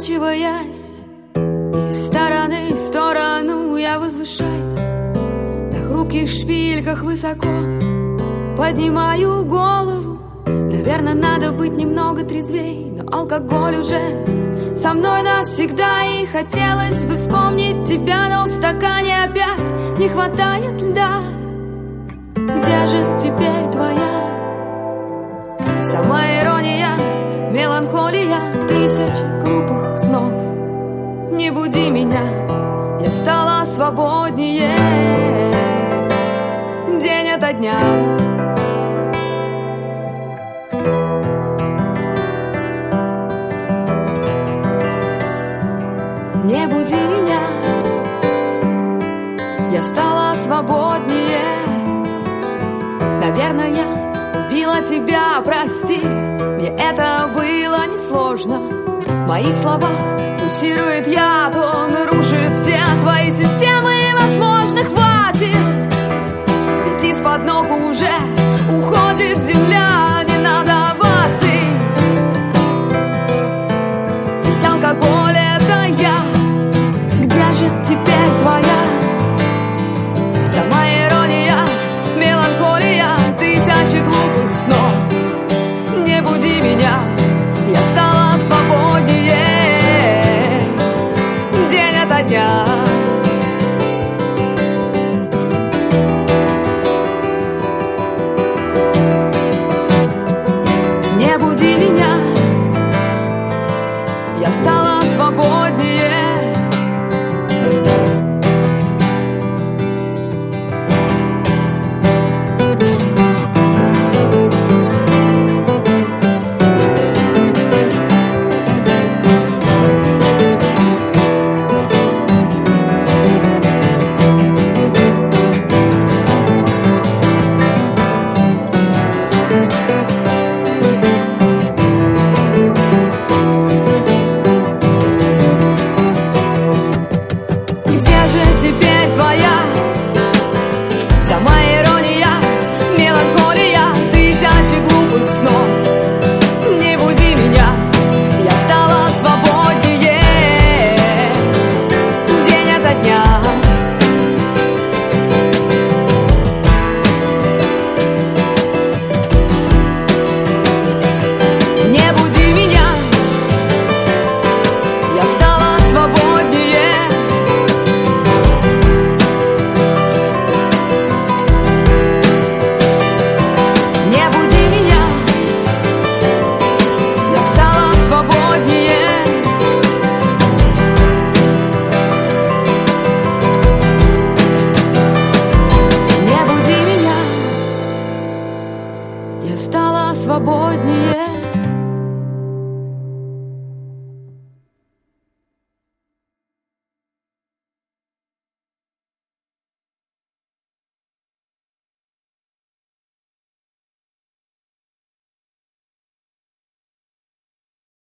покачиваясь из стороны в сторону, я возвышаюсь на хрупких шпильках высоко, поднимаю голову. Наверное, надо быть немного трезвей, но алкоголь уже со мной навсегда. И хотелось бы вспомнить тебя, но в стакане опять не хватает льда. Где же теперь твоя сама ирония, меланхолия тысяч глупых снов? Не буди меня, я стала свободнее день ото дня. Не буди меня, я стала свободнее. Наверное, я убила тебя, прости. Мне это было несложно. В моих словах пульсирует яд, он рушит все твои системы. Возможно, хватит, ведь из-под ног уже уходит земля. Не надо оваций, ведь алкоголь — это я. Где же теперь твоя сама ирония, меланхолия тысячи глупых снов? Не буди меня, я стала свободнее день ото дня. Не буди меня, я стала свободнее. Теперь твоя сама ирония,